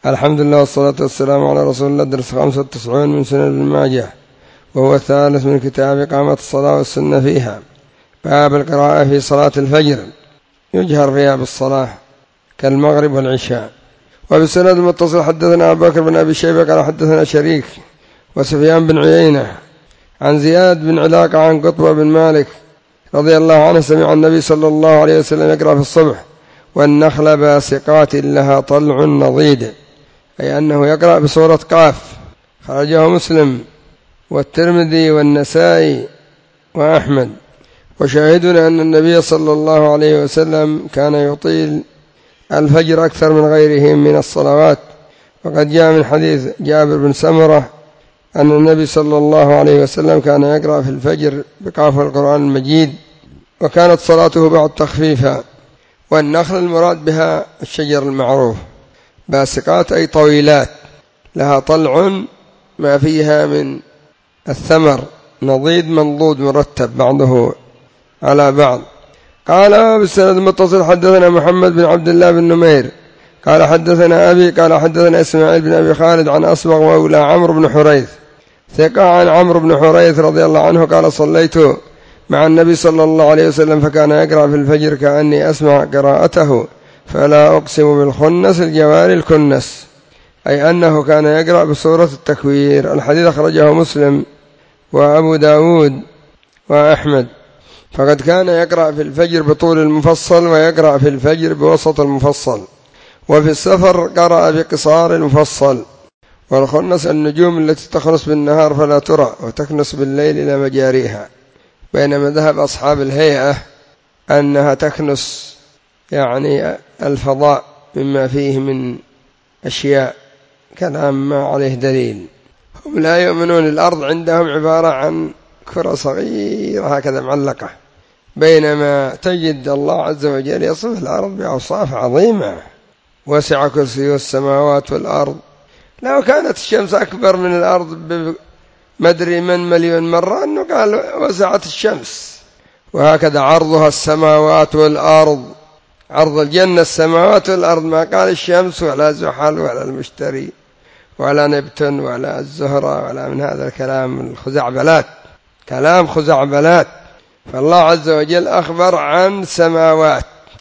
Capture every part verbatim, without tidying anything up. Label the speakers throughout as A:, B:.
A: الحمد لله والصلاة والسلام على رسول الله. درس خمسة وتسعون من سنن ابن ماجه، وهو الثالث من كتاب إقامة الصلاة والسنة فيها. باب القراءة في صلاة الفجر، يجهر فيها بالصلاة كالمغرب والعشاء. وبالسند المتصل حدثنا أبو بكر بن أبي شيبة قال حدثنا شريك وسفيان بن عيينة عن زياد بن علاقة عن قطبة بن مالك رضي الله عنه سمع النبي صلى الله عليه وسلم يقرأ في الصبح: والنخل باسقات لها طلع نضيد، أي أنه يقرأ بسورة قاف. خرجه مسلم والترمذي والنسائي وأحمد. وشاهدنا أن النبي صلى الله عليه وسلم كان يطيل الفجر أكثر من غيره من الصلوات، وقد جاء من حديث جابر بن سمرة أن النبي صلى الله عليه وسلم كان يقرأ في الفجر بقاف القرآن المجيد، وكانت صلاته بعد تخفيفا. والنخل المراد بها الشجر المعروف، باسقات أي طويلات، لها طلع ما فيها من الثمر، نضيد منضود مرتب بعضه على بعض. قال بالسند المتصل حدثنا محمد بن عبد الله بن نمير قال حدثنا أبي قال حدثنا إسماعيل بن أبي خالد عن أصبغ مولى عمرو بن حريث ثقة عن عمرو بن حريث رضي الله عنه قال: صليت مع النبي صلى الله عليه وسلم فكان يقرأ في الفجر كأني أسمع قراءته فلا أقسم بالخنس الجوار الكنس، أي أنه كان يقرأ بسورة التكوير. الحديث أخرجه مسلم وأبو داود وأحمد. فقد كان يقرأ في الفجر بطول المفصل، ويقرأ في الفجر بوسط المفصل، وفي السفر قرأ بقصار المفصل. والخنس النجوم التي تخنس بالنهار فلا ترى وتكنس بالليل إلى مجاريها، بينما ذهب أصحاب الهيئة أنها تكنس يعني الفضاء مما فيه من أشياء، كلام ما عليه دليل. هم لا يؤمنون، الأرض عندهم عبارة عن كرة صغيرة هكذا معلقة، بينما تجد الله عز وجل يصف الأرض بأوصاف عظيمة: وسع كرسيه السماوات والأرض. لو كانت الشمس أكبر من الأرض بمدري من مليون مرة أنه قال وسعت الشمس. وهكذا عرضها السماوات والأرض، عرض الجنة السماوات والأرض، ما قال الشمس ولا زحل ولا المشتري ولا نبتون ولا الزهرة ولا من هذا الكلام الخزعبلات، كلام خزعبلات. فالله عز وجل أخبر عن سماوات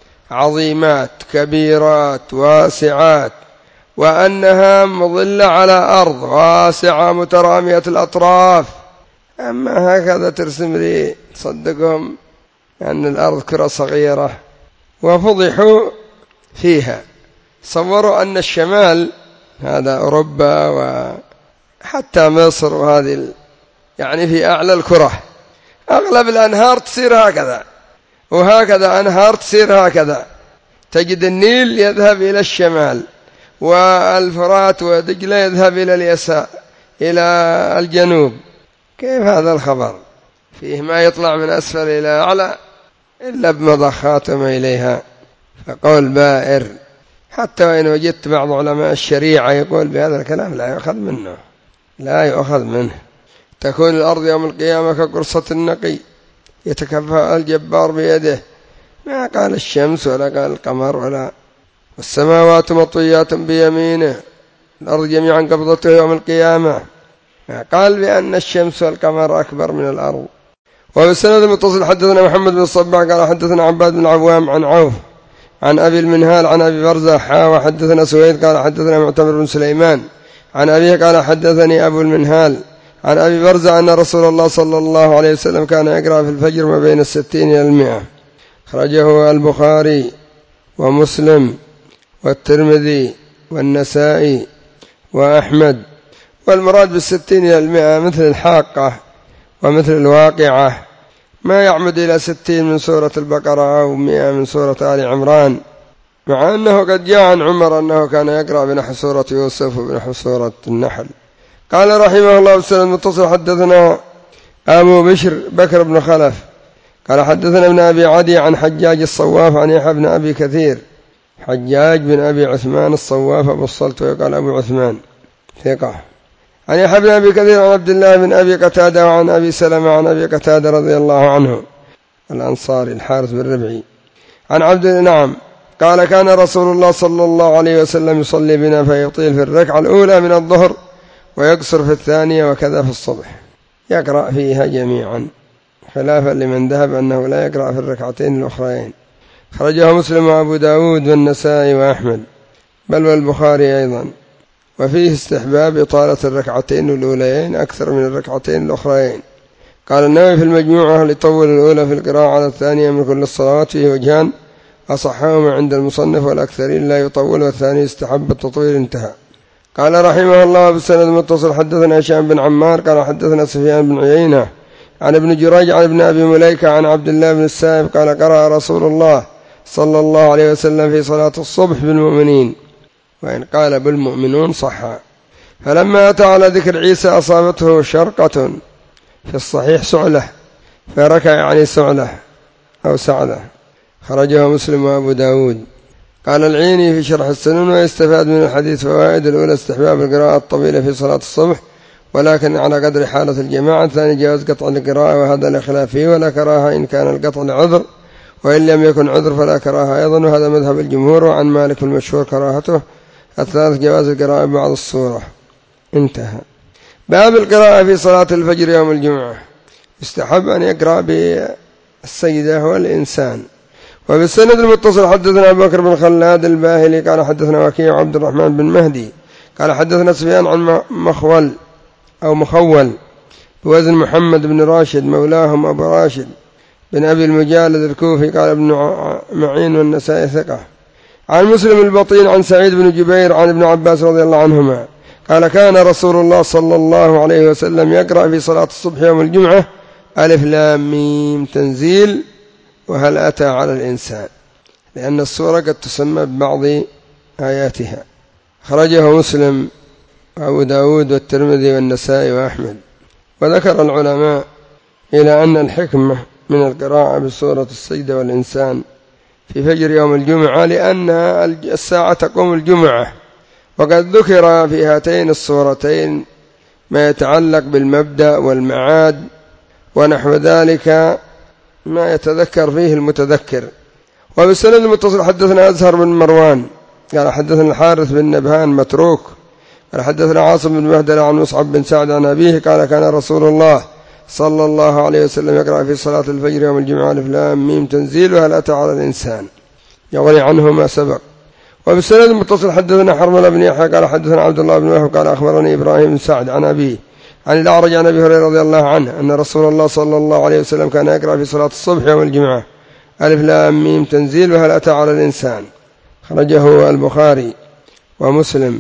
A: عظيمات كبيرات واسعات، وأنها مظلة على أرض واسعة مترامية الأطراف. أما هكذا ترسم لي تصدقهم أن الأرض كرة صغيرة، وفضحوا فيها. صوروا أن الشمال هذا أوروبا وحتى مصر وهذه يعني في أعلى الكرة، أغلب الأنهار تصير هكذا، وهكذا أنهار تصير هكذا. تجد النيل يذهب إلى الشمال، والفرات ودجلة يذهب إلى اليسار إلى الجنوب. كيف هذا الخبر؟ فيه ما يطلع من أسفل إلى أعلى إلا بمضخات ما إليها، فقول بائر. حتى وإن وجدت بعض علماء الشريعة يقول بهذا الكلام لا يؤخذ منه، لا يؤخذ منه. تكون الأرض يوم القيامة كقرصة النقي يتكفى الجبار بيده، ما قال الشمس ولا قال القمر ولا. والسماوات مطويات بيمينه، الأرض جميعا قبضته يوم القيامة، ما قال بأن الشمس والقمر أكبر من الأرض. وبالسند المتصل حدثنا محمد بن الصباح قال حدثنا عباد بن العوام عن عوف عن أبي المنهال عن أبي برزة حا وحدثنا سويد قال حدثنا معتمر بن سليمان عن أبيه قال حدثني أبو المنهال عن أبي برزة أن رسول الله صلى الله عليه وسلم كان يقرأ في الفجر ما بين الستين إلى المئة. خرجه البخاري ومسلم والترمذي والنسائي وأحمد. والمراد بالستين إلى المئة مثل الحاقة ومثل الواقعة، ما يعمد إلى ستين من سورة البقرة أو مئة من سورة آل عمران، مع أنه قد جاء عن عمر أنه كان يقرأ بنحو سورة يوسف وبنحو سورة النحل. قال رحمه الله بالسند المتصل حدثنا أبو بشر بكر بن خلف قال حدثنا ابن أبي عدي عن حجاج الصواف عن يحيى بن أبي كثير، حجاج بن أبي عثمان الصواف أبو الصلت ويقال أبو عثمان ثقة، عن يحيى بن أبي كثير عن عبد الله بن أبي قتادة وعن أبي سلمة عن أبي قتادة رضي الله عنه الأنصاري الحارث بن ربعي عن عبد نعم قال كان رسول الله صلى الله عليه وسلم يصلي بنا فيطيل في الركعة الأولى من الظهر ويقصر في الثانية وكذا في الصبح، يقرأ فيها جميعا، خلافا لمن ذهب أنه لا يقرأ في الركعتين الأخرين. خرجه مسلم وأبو داود والنسائي وأحمد بل والبخاري أيضا. وفيه استحباب إطالة الركعتين الأوليين أكثر من الركعتين الأخرين. قال النووي في المجموعة ليطول الأولى في القراءة على الثانية من كل الصلوات فيه وجهان أصحهما عند المصنف والأكثرين لا يطول، والثاني استحب التطويل. انتهى. قال رحمه الله بالسند المتصل حدثنا هشام بن عمار قال حدثنا سفيان بن عيينة عن ابن جريج عن ابن أبي مليكة عن عبد الله بن السائب قال قرأ رسول الله صلى الله عليه وسلم في صلاة الصبح بالمؤمنين، وإن قال بالمؤمنون صح. فلما أتى على ذكر عيسى أصابته شرقة، في الصحيح سعلة، فركع يعني سعلة أو سعلة. خرجه مسلم وأبو داود. قال العيني في شرح السنن ويستفاد من الحديث فوائد: الأولى استحباب القراءة الطويلة في صلاة الصبح ولكن على قدر حالة الجماعة. الثاني جواز قطع القراءة وهذا لا خلاف فيه ولا كراهة إن كان القطع لعذر، وإن لم يكن عذر فلا كراهة أيضا، وهذا مذهب الجمهور، وعن مالك المشهور كراهته. الثالث جواز القراءة بعض الصورة. انتهى. باب القراءة في صلاة الفجر يوم الجمعة. يستحب أن يقرأ بالسجدة والإنسان. وبالسند المتصل حدثنا أبو بكر بن خلاد الباهلي قال حدثنا وكيع عبد الرحمن بن مهدي قال حدثنا سفيان عن مخول أو مخول بوزن محمد بن راشد مولاهم أبو راشد بن أبي المجالد الكوفي قال ابن معين والنسائي ثقة. عن مسلم البطين عن سعيد بن جبير عن ابن عباس رضي الله عنهما قال كان رسول الله صلى الله عليه وسلم يقرأ في صلاة الصبح يوم الجمعة ألف لام ميم تنزيل وهل أتى على الإنسان، لأن السورة قد تسمى ببعض آياتها. خرجه مسلم وأبو داود والترمذي والنسائي وأحمد. وذكر العلماء إلى أن الحكمة من القراءة بسورة السجدة والإنسان في فجر يوم الجمعة لأن الساعة تقوم الجمعة، وقد ذكر في هاتين السورتين ما يتعلق بالمبدأ والمعاد ونحو ذلك ما يتذكر فيه المتذكر. وبالسند المتصل حدثنا أزهر بن مروان قال حدثنا الحارث بن نبهان متروك قال حدثنا عاصم بن مهدل عن مصعب بن سعد عن أبيه قال كان رسول الله صلى الله عليه وسلم يقرأ في صلاة الفجر يوم الجمعة ألف لام ميم تنزيل وهل أتى على الإنسان، يغني عنه ما سبق. وبالسند المتصل حدثنا حرملة بن يحيى قال حدثنا عبد الله بن وهب قال أخبرني إبراهيم بن سعد عن أبيه عن الأعرج عن أبي هريرة رضي الله عنه أن رسول الله صلى الله عليه وسلم كان يقرأ في صلاة الصبح يوم الجمعة ألف لام ميم تنزيل وهل أتى على الإنسان. خرجه البخاري ومسلم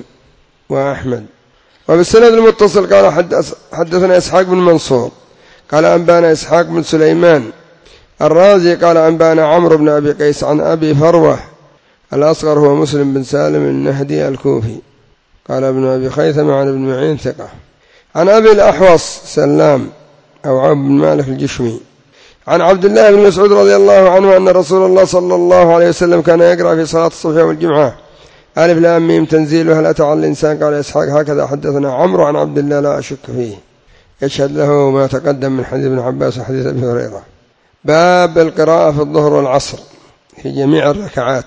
A: وأحمد. وبالسند المتصل قال حدثنا إسحاق بن منصور قال أنبانا إسحاق بن سليمان الرازي قال أنبانا عمرو بن أبي قيس عن أبي فروة الأصغر هو مسلم بن سالم النهدي الكوفي قال ابن أبي خيثم عن ابن معين ثقة. عن أبي الأحوص سلام أو عبد بن مالك الجشمي عن عبد الله بن مسعود رضي الله عنه أن رسول الله صلى الله عليه وسلم كان يقرأ في صلاة الصبح والجمعة ألف لام ميم تنزيل وهل أتى على الإنسان. قال إسحاق هكذا حدثنا عمرو عن عبد الله لا أشك فيه، يشهد له ما تقدم من حديث ابن عباس وحديث أبي هريرة. باب القراءة في الظهر والعصر في جميع الركعات،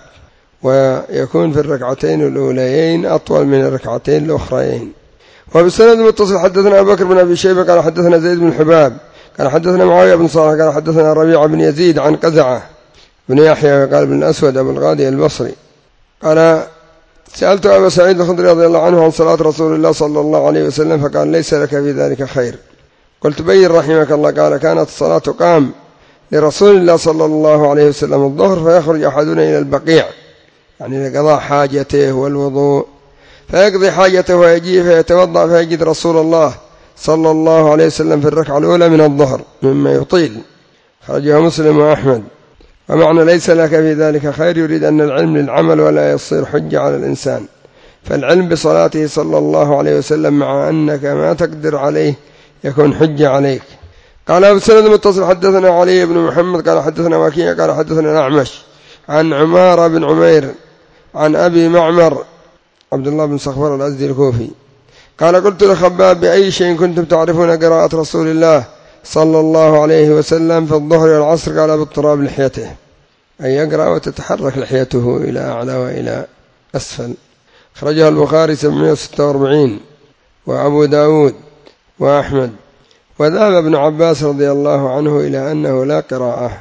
A: ويكون في الركعتين الأوليين أطول من الركعتين الأخرين. وبالسند المتصل حدثنا أبو بكر بن أبي شيبة قال حدثنا زيد بن حباب قال حدثنا معاوية بن صالح قال حدثنا ربيعة بن يزيد عن قزعة بن يحيى قال بن الأسود أبو الغادي البصري قال سألت أبا سعيد الخدري رضي الله عنه عن صلاة رسول الله صلى الله عليه وسلم فقال ليس لك في ذلك خير. قلت بين رحمك الله. قال كانت الصلاة تقام لرسول الله صلى الله عليه وسلم الظهر فيخرج أحدنا إلى البقيع يعني لقضاء حاجته والوضوء، فيقضي حاجته ويجي فيتوضأ فيجد رسول الله صلى الله عليه وسلم في الركعة الأولى من الظهر مما يطيل. خرجها مسلم وأحمد. ومعنى ليس لك في ذلك خير يريد أن العلم للعمل ولا يصير حجة على الإنسان، فالعلم بصلاته صلى الله عليه وسلم مع أنك ما تقدر عليه يكون حجة عليك. قال أبو السند المتصل حدثنا علي بن محمد قال حدثنا وكيع قال حدثنا الأعمش عن عمارة بن عمير عن أبي معمر عبد الله بن صخور الأزدي الكوفي قال قلت لخباب بأي شيء كنتم تعرفون قراءة رسول الله صلى الله عليه وسلم في الظهر والعصر؟ قال باضطراب لحيته أن يقرأ وتتحرك لحيته إلى أعلى وإلى أسفل. خرجها البخاري سبعمائة وستة وأربعين وأبو داود وأحمد. وذهب ابن عباس رضي الله عنه إلى أنه لا قراءة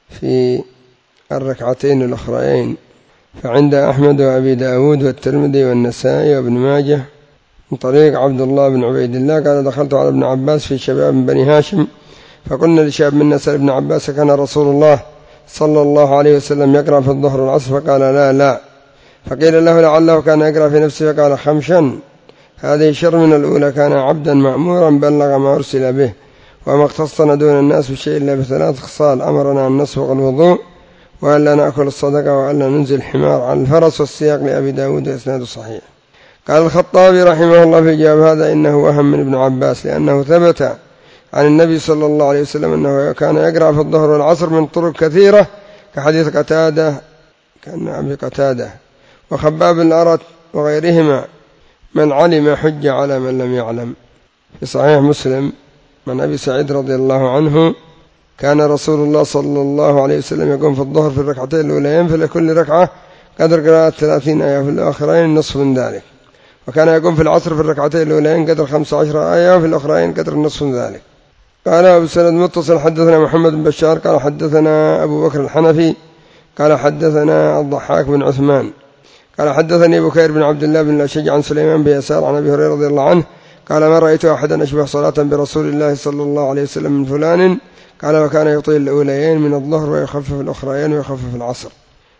A: في الركعتين الأخرين، فعند أحمد وأبي داود والترمذي والنسائي وابن ماجه من طريق عبد الله بن عبيد الله قال دخلت على ابن عباس في شباب من بني هاشم فقلنا لشاب منا سأل ابن عباس كان رسول الله صلى الله عليه وسلم يقرأ في الظهر والعصر؟ فقال لا لا. فقيل له لعله كان يقرأ في نفسه فقال خمشا. هذه شر من الأولى، كان عبدا مأمورا بلغ ما أرسل به، وما اختصنا دون الناس بشيء إلا بثلاث خصال: أمرنا أن نسبق الوضوء، وألا نأكل الصدقة، وألا ننزل الحمار عن الفرس. والسياق لأبي داود وإسناده صحيح. قال الخطابي رحمه الله في جواب هذا إنه وهم من ابن عباس، لأنه ثبت عن النبي صلى الله عليه وسلم أنه كان يقرأ في الظهر والعصر من طرق كثيرة كحديث قتادة كان أبي قتادة وخباب الأرت وغيرهما: من علم حج على من لم يعلم. في صحيح مسلم من أبي سعيد رضي الله عنه كان رسول الله صلى الله عليه وسلم يقوم في الظهر في الركعتين الأوليين في كل ركعة قدر قراءة ثلاثين آية، وفي الآخرين نصف من ذلك. وكان يقوم في العصر في الركعتين الأوليين قدر خمس عشر آية، وفي الأخرين قدر نصف من ذلك. قال أبو سند متصل حدثنا محمد بن بشار قال حدثنا أبو بكر الحنفي قال حدثنا الضحاك بن عثمان قال حدثني بكير بن عبد الله بن الأشج عن سليمان بن يسار عن أبي هريرة رضي الله عنه قال ما رأيت أحدا أشبه صلاة برسول الله صلى الله عليه وسلم من فلان. قال وكان يطيل الأوليين من الظهر ويخفف الأخرين ويخفف العصر.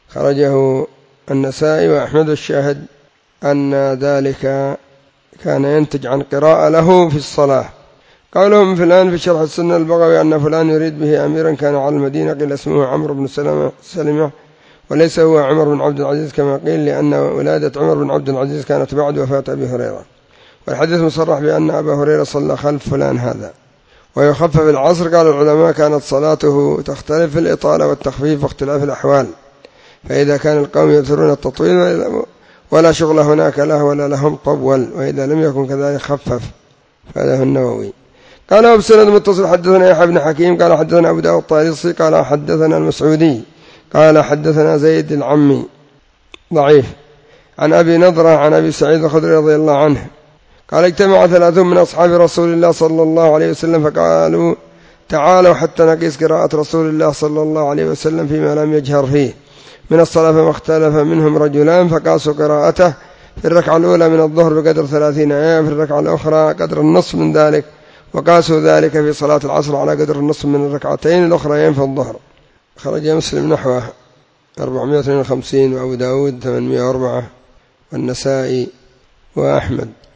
A: خرجه النسائي وأحمد. الشاهد أن ذلك كان ينتج عن قراءة له في الصلاة. قولهم فلان في شرح السنة البغوي أن فلان يريد به أميرا كان على المدينة قيل اسمه عمرو بن سلمة سلمة وليس هو عمر بن عبد العزيز كما قيل، لأن ولادة عمر بن عبد العزيز كانت بعد وفاة أبي هريرة. والحديث مصرح بأن أبا هريرة صلى خلف فلان هذا. ويخفف العصر قال العلماء كانت صلاته تختلف في الإطالة والتخفيف واختلاف الأحوال، فإذا كان القوم يبذلون التطويل ولا شغل هناك له ولا لهم طول، وإذا لم يكن كذلك خفف. فهذا النووي. قال أبو سند متصل حدثنا يحيى بن حكيم قال حدثنا أبو داود الطالسي قال حدثنا المسعودي قال حدثنا زيد العمي ضعيف عن أبي نضرة عن أبي سعيد الخدري رضي الله عنه قال اجتمع ثلاثون من أصحاب رسول الله صلى الله عليه وسلم فقالوا تعالوا حتى نقيس قراءة رسول الله صلى الله عليه وسلم فيما لم يجهر فيه من الصلاة، فما اختلف منهم رجلان فقاسوا قراءته في الركعة الأولى من الظهر بقدر ثلاثين آية، في الركعة الأخرى قدر النصف من ذلك، وقاسوا ذلك في صلاة العصر على قدر النصف من الركعتين الأخريين في الظهر. خرج مسلم نحوه أربعمائة واثنين وخمسين وأبو داود ثمانمائة وأربعة والنسائي وأحمد.